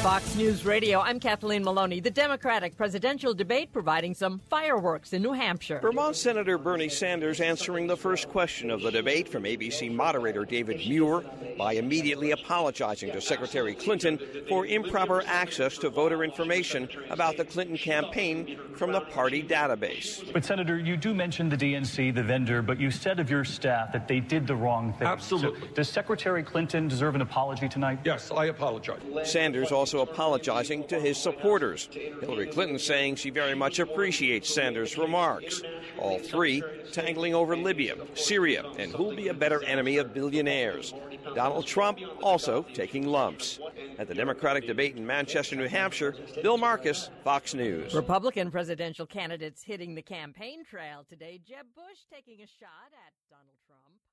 Fox News Radio, I'm Kathleen Maloney. The Democratic presidential debate providing some fireworks in New Hampshire. Vermont Senator Bernie Sanders answering the first question of the debate from ABC moderator David Muir by immediately apologizing to Secretary Clinton for improper access to voter information about the Clinton campaign from the party database. But, Senator, you do mention the DNC, the vendor, but you said of your staff that they did the wrong thing. Absolutely. So does Secretary Clinton deserve an apology tonight? Yes, I apologize. Sanders also apologizing to his supporters. Hillary Clinton saying she very much appreciates Sanders' remarks. All three tangling over Libya, Syria, and who'll be a better enemy of billionaires. Donald Trump also taking lumps. At the Democratic debate in Manchester, New Hampshire, Bill Marcus, Fox News. Republican presidential candidates hitting the campaign trail today. Jeb Bush taking a shot at Donald Trump.